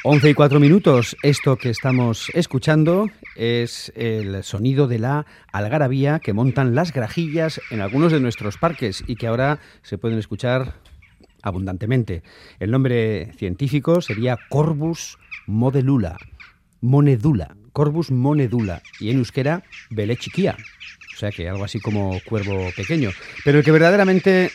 11:04. Esto que estamos escuchando es el sonido de la algarabía que montan las grajillas en algunos de nuestros parques y que ahora se pueden escuchar abundantemente. El nombre científico sería Corvus monedula, Corvus monedula, y en euskera belechiquia. O sea que algo así como cuervo pequeño. Pero el que verdaderamente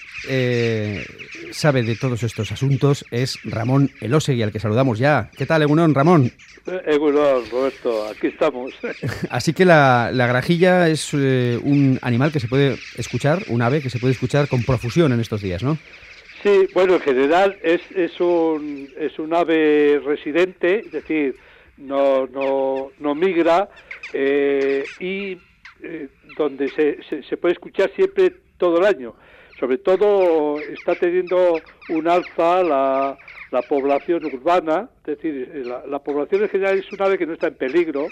sabe de todos estos asuntos es Ramón Elósegui, al que saludamos ya. ¿Qué tal, Egunon, Ramón? Egunon, Roberto, aquí estamos. Así que la grajilla es un animal que se puede escuchar, un ave que se puede escuchar con profusión en estos días, ¿no? Sí, bueno, en general es un ave residente, es decir, no migra y donde se puede escuchar siempre todo el año. Sobre todo está teniendo un alza la población urbana, es decir, la población en general es un ave que no está en peligro,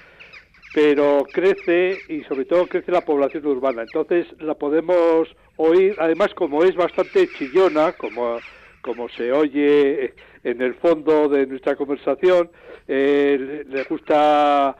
pero crece y sobre todo crece la población urbana. Entonces la podemos oír, además como es bastante chillona, como se oye en el fondo de nuestra conversación, le gusta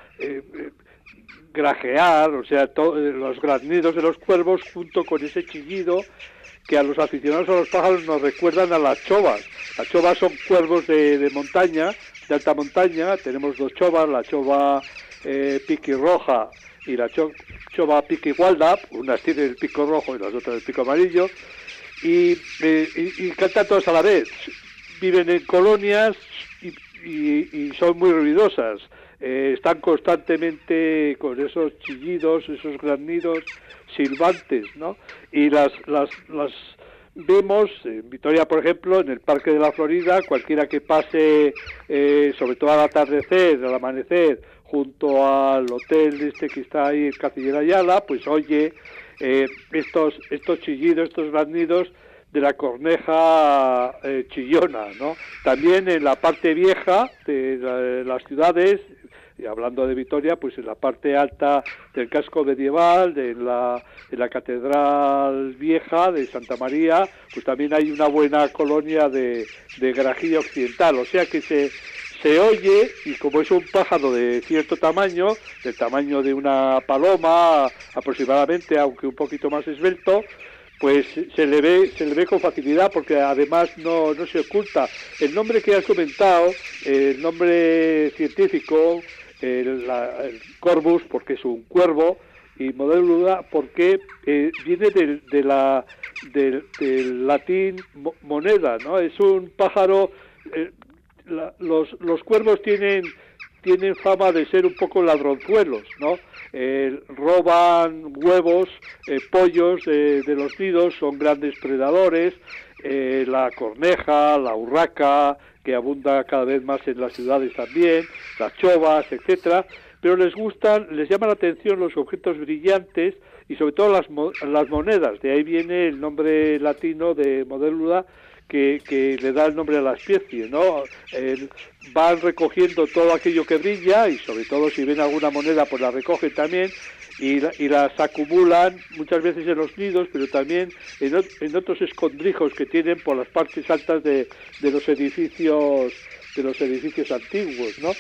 grajear, o sea, los graznidos de los cuervos junto con ese chillido que a los aficionados a los pájaros nos recuerdan a las chovas. Las chovas son cuervos de montaña, de alta montaña. Tenemos dos chovas, la chova piquirroja y la chova piquigualda, unas tienen el pico rojo y las otras el pico amarillo, y cantan todas a la vez. Viven en colonias y son muy ruidosas. Están constantemente con esos chillidos, esos graznidos silbantes, ¿no? Y las vemos en Vitoria, por ejemplo, en el Parque de la Florida. Cualquiera que pase, sobre todo al atardecer, al amanecer, junto al hotel que está ahí, el Canciller Ayala, pues oye estos chillidos, estos graznidos de la corneja chillona, ¿no? También en la parte vieja de las ciudades, y hablando de Vitoria, pues en la parte alta del casco medieval, de la catedral vieja de Santa María, pues también hay una buena colonia de grajilla occidental. O sea que se oye, y como es un pájaro de cierto tamaño, del tamaño de una paloma aproximadamente, aunque un poquito más esbelto, pues se le ve con facilidad, porque además no se oculta. El nombre que has comentado, el nombre científico, el Corvus, porque es un cuervo, y monedula porque viene del latín moneda, ¿no? Es un pájaro. Los cuervos tienen fama de ser un poco ladronzuelos, ¿no? Roban huevos, pollos de los nidos, son grandes predadores. La corneja, la urraca, que abunda cada vez más en las ciudades también, las chovas, etcétera, pero les llama la atención los objetos brillantes y sobre todo las monedas. De ahí viene el nombre latino de monedula, que le da el nombre a la especie, ¿no? Van recogiendo todo aquello que brilla y sobre todo si ven alguna moneda pues la recogen también y las acumulan muchas veces en los nidos, pero también en otros escondrijos que tienen por las partes altas de los edificios antiguos, ¿no?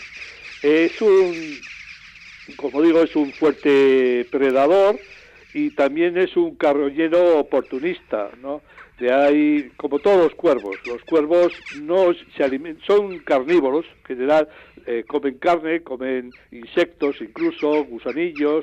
Como digo, es un fuerte predador y también es un carroñero oportunista, ¿no? De ahí, como todos los cuervos no se alimentan, son carnívoros, en general comen carne, comen insectos, incluso gusanillos,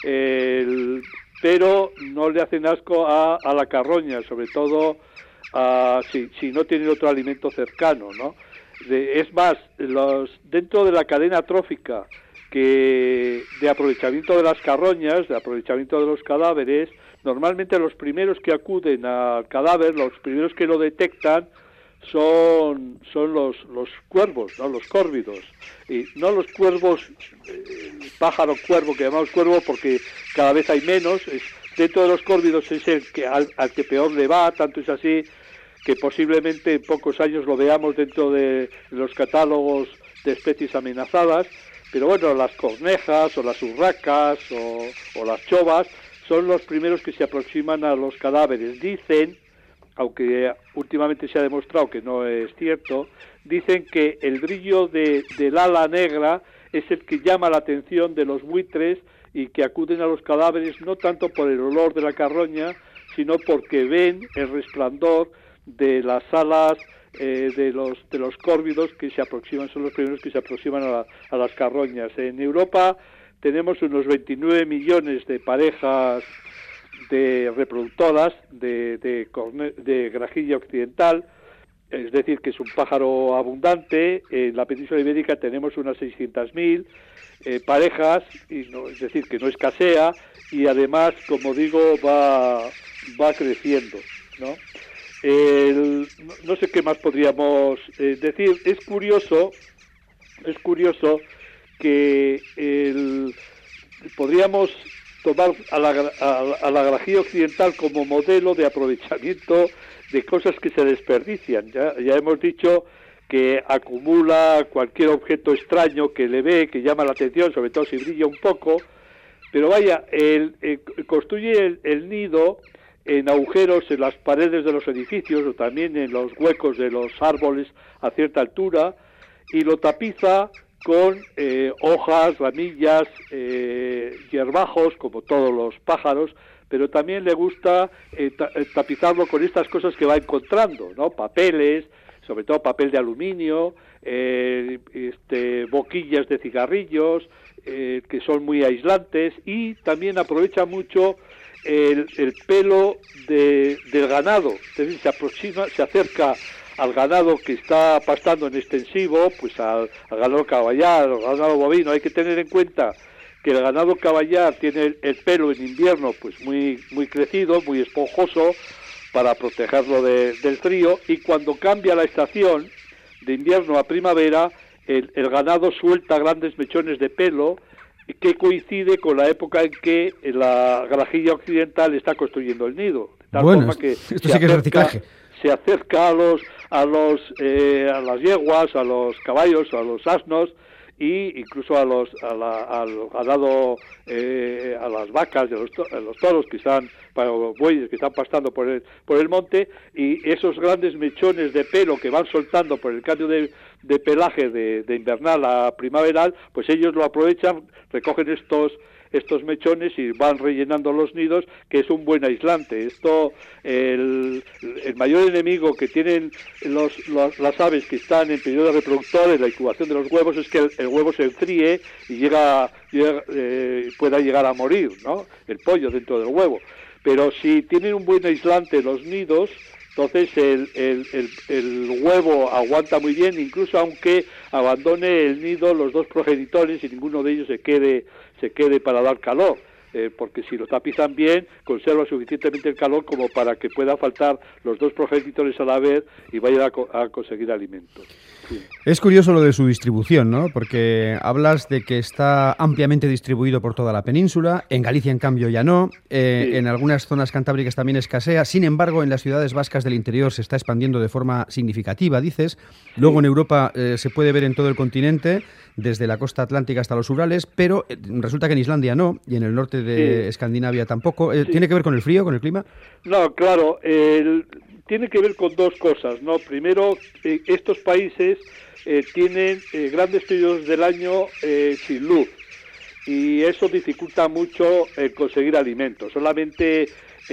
pero no le hacen asco a la carroña, sobre todo si no tienen otro alimento cercano, ¿no? Es más, dentro de la cadena trófica de aprovechamiento de las carroñas, de aprovechamiento de los cadáveres, normalmente los primeros que acuden al cadáver, los primeros que lo detectan, son los cuervos, ¿no? Los córvidos, y no los cuervos, el pájaro cuervo que llamamos cuervo porque cada vez hay menos. Dentro de los córvidos es el que al que peor le va, tanto es así que posiblemente en pocos años lo veamos dentro de los catálogos de especies amenazadas. Pero bueno, las cornejas o las urracas o las chovas son los primeros que se aproximan a los cadáveres. Dicen, aunque últimamente se ha demostrado que no es cierto, dicen que el brillo del ala negra es el que llama la atención de los buitres y que acuden a los cadáveres no tanto por el olor de la carroña, sino porque ven el resplandor de las alas de los córvidos que se aproximan, son los primeros que se aproximan a las carroñas. En Europa tenemos unos 29 millones de parejas de reproductoras de grajilla occidental, es decir, que es un pájaro abundante. En la península ibérica tenemos unas 600.000 parejas, es decir, que no escasea, y además, como digo, va creciendo, ¿no? No sé qué más podríamos decir. Es curioso que podríamos tomar a la grajilla occidental como modelo de aprovechamiento de cosas que se desperdician. Ya hemos dicho que acumula cualquier objeto extraño que le ve, que llama la atención, sobre todo si brilla un poco, pero vaya, construye el nido en agujeros en las paredes de los edificios o también en los huecos de los árboles a cierta altura, y lo tapiza con hojas, ramillas, hierbajos, como todos los pájaros, pero también le gusta tapizarlo con estas cosas que va encontrando, ¿no? Papeles, sobre todo papel de aluminio, boquillas de cigarrillos, que son muy aislantes, y también aprovecha mucho el pelo del ganado, es decir, se acerca al ganado que está pastando en extensivo, pues al ganado caballar, al ganado bovino. Hay que tener en cuenta que el ganado caballar tiene el pelo en invierno pues muy crecido, muy esponjoso, para protegerlo del frío, y cuando cambia la estación de invierno a primavera, el ganado suelta grandes mechones de pelo que coincide con la época en que la grajilla occidental está construyendo el nido. De tal forma que esto sí que es reciclaje. Se acerca a las yeguas, a los caballos, a los asnos, y incluso al ganado, a las vacas, a los toros que están, para los bueyes que están pastando por el monte, y esos grandes mechones de pelo que van soltando por el cambio de pelaje de invernal a primaveral, pues ellos lo aprovechan, recogen estos mechones y van rellenando los nidos, que es un buen aislante. Esto, el mayor enemigo que tienen las aves que están en periodo reproductor, en la incubación de los huevos, es que el huevo se enfríe y pueda llegar a morir, ¿no?, el pollo dentro del huevo. Pero si tienen un buen aislante los nidos, entonces el huevo aguanta muy bien, incluso aunque abandone el nido los dos progenitores y ninguno de ellos se quede para dar calor, porque si lo tapizan bien, conserva suficientemente el calor como para que pueda faltar los dos progenitores a la vez y vayan a conseguir alimento. Sí. Es curioso lo de su distribución, ¿no? Porque hablas de que está ampliamente distribuido por toda la península, en Galicia en cambio ya no, Sí. En algunas zonas cantábricas también escasea, sin embargo en las ciudades vascas del interior se está expandiendo de forma significativa, dices. Luego en Europa se puede ver en todo el continente, desde la costa atlántica hasta los Urales, pero resulta que en Islandia no, y en el norte de Escandinavia tampoco. ¿Tiene que ver con el frío, con el clima? No, claro, tiene que ver con dos cosas, ¿no? Primero, estos países tienen grandes periodos del año sin luz, y eso dificulta mucho conseguir alimentos. Solamente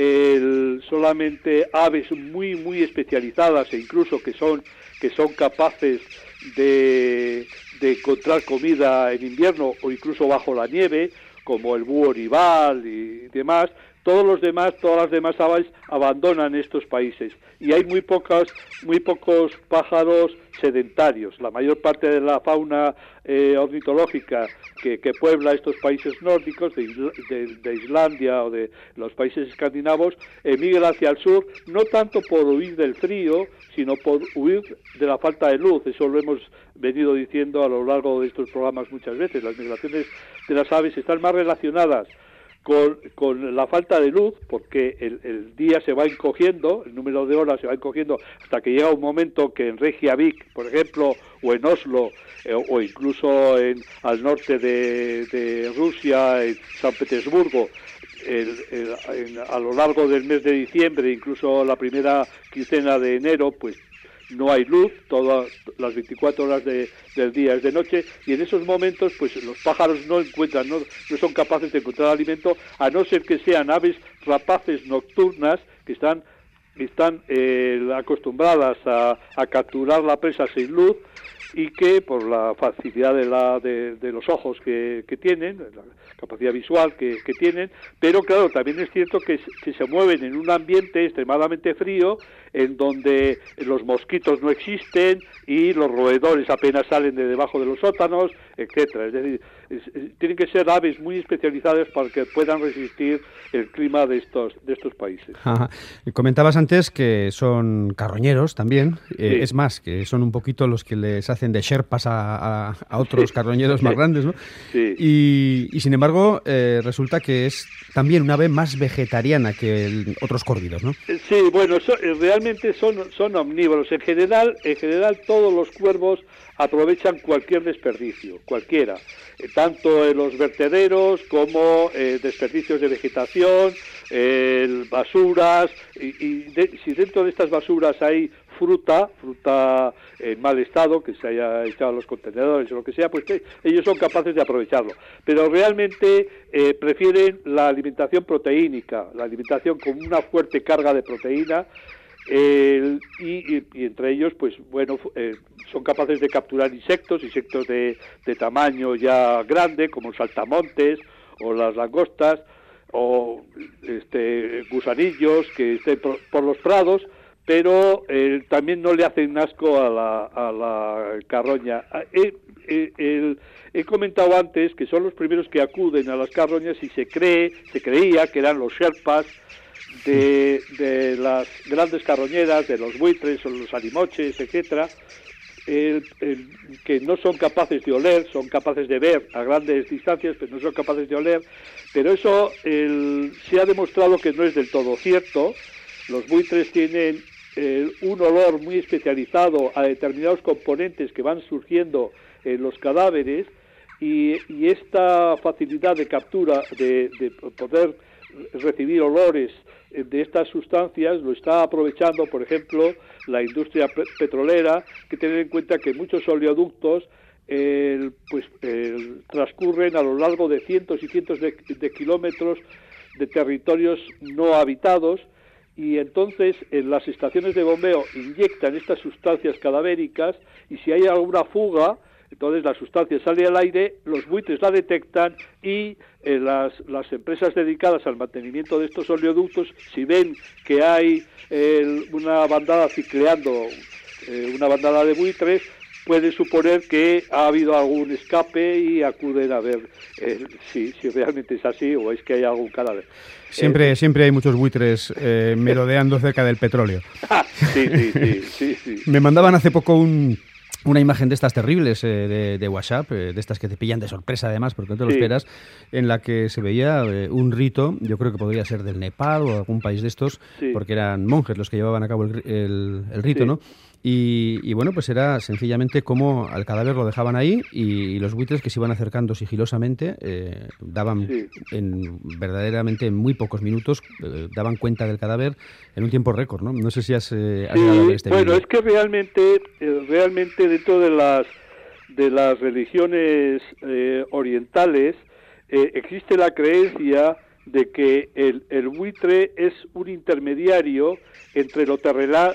aves muy especializadas, e incluso que son capaces de encontrar comida en invierno o incluso bajo la nieve, como el búho nival y demás. Todas las demás aves abandonan estos países, y hay muy pocos pájaros sedentarios. La mayor parte de la fauna ornitológica que puebla estos países nórdicos, de Islandia o de los países escandinavos, emigra hacia el sur, no tanto por huir del frío, sino por huir de la falta de luz. Eso lo hemos venido diciendo a lo largo de estos programas muchas veces. Las migraciones de las aves están más relacionadas con la falta de luz, porque el día se va encogiendo, el número de horas se va encogiendo, hasta que llega un momento que en Reykjavik, por ejemplo, o en Oslo, o incluso al norte de Rusia, en San Petersburgo, a lo largo del mes de diciembre, incluso la primera quincena de enero, pues no hay luz, todas las 24 horas del día es de noche, y en esos momentos pues los pájaros no son capaces de encontrar alimento, a no ser que sean aves rapaces nocturnas que están acostumbradas a capturar la presa sin luz, y que por la facilidad de los ojos que tienen, la capacidad visual que tienen, pero claro, también es cierto que se mueven en un ambiente extremadamente frío, en donde los mosquitos no existen y los roedores apenas salen de debajo de los sótanos, etcétera. Es decir, tienen que ser aves muy especializadas para que puedan resistir el clima de estos países. Ajá. Comentabas antes que son carroñeros también, Sí. Es más, que son un poquito los que les hacen de sherpas a otros carroñeros más grandes, ¿no? Sí. Y sin embargo, resulta que es también una ave más vegetariana que otros córvidos, ¿no? Sí, bueno, realmente son omnívoros. En general, todos los cuervos aprovechan cualquier desperdicio, cualquiera, tanto en los vertederos como desperdicios de vegetación, basuras, si dentro de estas basuras hay fruta en mal estado, que se haya echado a los contenedores o lo que sea, pues ellos son capaces de aprovecharlo. Pero realmente prefieren la alimentación proteínica, la alimentación con una fuerte carga de proteína, y entre ellos, pues bueno, son capaces de capturar insectos de tamaño ya grande, como saltamontes o las langostas, o gusanillos que estén por los prados, pero también no le hacen asco a la carroña. He comentado antes que son los primeros que acuden a las carroñas, y se creía que eran los sherpas de las grandes carroñeras, de los buitres o los alimoches, etcétera, que no son capaces de oler, son capaces de ver a grandes distancias, pero no son capaces de oler. Pero eso se ha demostrado que no es del todo cierto. Los buitres tienen un olor muy especializado a determinados componentes que van surgiendo en los cadáveres, y esta facilidad de captura, de poder recibir olores de estas sustancias, lo está aprovechando, por ejemplo, la industria petrolera, que tener en cuenta que muchos oleoductos transcurren a lo largo de cientos y cientos de kilómetros de territorios no habitados, y entonces en las estaciones de bombeo inyectan estas sustancias cadavéricas, y si hay alguna fuga, entonces la sustancia sale al aire, los buitres la detectan, y las empresas dedicadas al mantenimiento de estos oleoductos, si ven que hay una bandada cicleando, una bandada de buitres, pueden suponer que ha habido algún escape y acuden a ver si realmente es así o es que hay algún cadáver. Siempre hay muchos buitres merodeando cerca del petróleo. Sí. Me mandaban hace poco una imagen de estas terribles de WhatsApp, de estas que te pillan de sorpresa además, porque no te lo esperas, en la que se veía un rito, yo creo que podría ser del Nepal o algún país de estos, porque eran monjes los que llevaban a cabo el rito, ¿no? Y bueno, pues era sencillamente como al cadáver lo dejaban ahí, y los buitres que se iban acercando sigilosamente daban verdaderamente en muy pocos minutos, daban cuenta del cadáver en un tiempo récord, ¿no? No sé si has llegado a ver este vídeo. Es que realmente dentro de las religiones orientales existe la creencia de que el buitre es un intermediario entre lo terrenal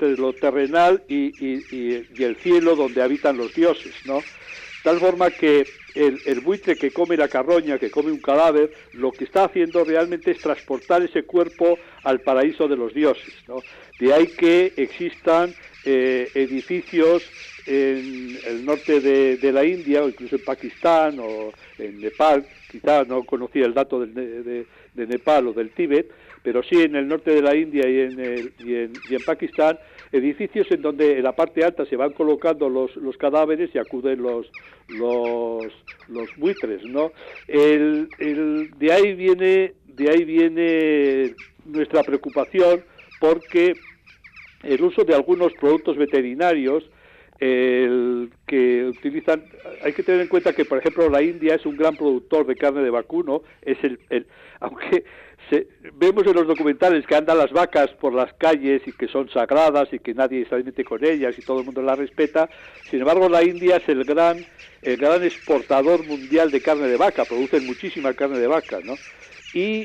y el cielo donde habitan los dioses, ¿no? Tal forma que el buitre que come la carroña, que come un cadáver, lo que está haciendo realmente es transportar ese cuerpo al paraíso de los dioses, ¿no? De ahí que existan edificios en el norte de la India, o incluso en Pakistán o en Nepal. Quizá no conocía el dato de Nepal o del Tíbet, pero sí en el norte de la India y en Pakistán, edificios en donde en la parte alta se van colocando los cadáveres y acuden los buitres, ¿no? De ahí viene nuestra preocupación, porque el uso de algunos productos veterinarios que utilizan, hay que tener en cuenta que, por ejemplo, la India es un gran productor de carne de vacuno, aunque vemos en los documentales que andan las vacas por las calles y que son sagradas y que nadie se mete con ellas y todo el mundo las respeta. Sin embargo, la India es el gran exportador mundial de carne de vaca, producen muchísima carne de vaca, ¿no? Y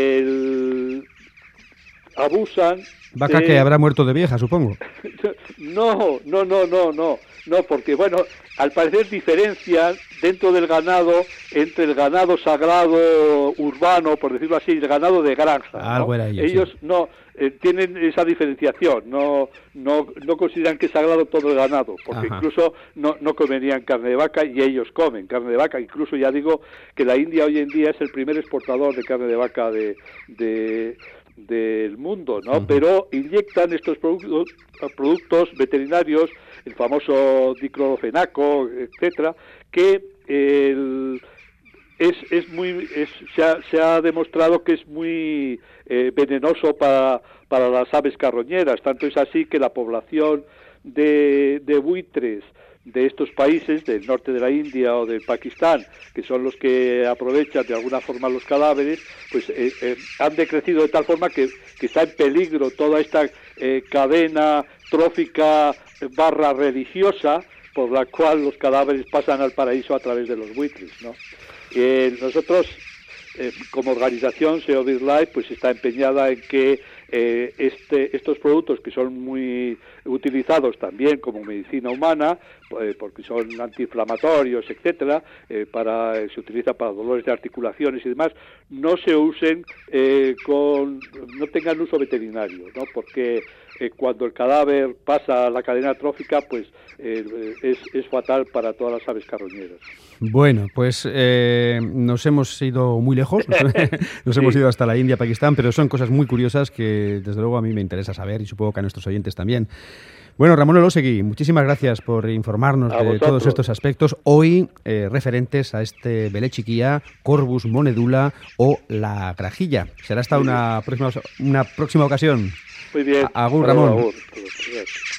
abusan... Vaca que habrá muerto de vieja, supongo. No, porque bueno, al parecer diferencian dentro del ganado entre el ganado sagrado urbano, por decirlo así, y el ganado de granja, ¿no? Algo era ellos sí. No tienen esa diferenciación, no consideran que es sagrado todo el ganado, porque Ajá. incluso no comerían carne de vaca y ellos comen carne de vaca. Incluso ya digo que la India hoy en día es el primer exportador de carne de vaca del mundo, ¿no? Uh-huh. Pero inyectan estos productos veterinarios, el famoso diclorofenaco, etcétera, que se ha demostrado que es muy venenoso para las aves carroñeras. Tanto es así que la población de buitres de estos países, del norte de la India o de Pakistán, que son los que aprovechan de alguna forma los cadáveres, pues han decrecido de tal forma que está en peligro toda esta cadena trófica / religiosa por la cual los cadáveres pasan al paraíso a través de los buitres, ¿no? Nosotros, como organización Save BirdLife, pues está empeñada en que estos productos, que son muy utilizados también como medicina humana, porque son antiinflamatorios, etcétera, se utiliza para dolores de articulaciones y demás, no se usen no tengan uso veterinario, ¿no? Porque cuando el cadáver pasa a la cadena trófica, pues es fatal para todas las aves carroñeras. Bueno, pues nos hemos ido muy lejos, nos hemos ido hasta la India, Pakistán, pero son cosas muy curiosas que desde luego a mí me interesa saber y supongo que a nuestros oyentes también. Bueno, Ramón Elósegui, muchísimas gracias por informarnos de todos estos aspectos, hoy referentes a este Belé Chiquilla, Corvus monedula o la grajilla. Será hasta una próxima ocasión. Muy bien. Agur, Ramón. Agur.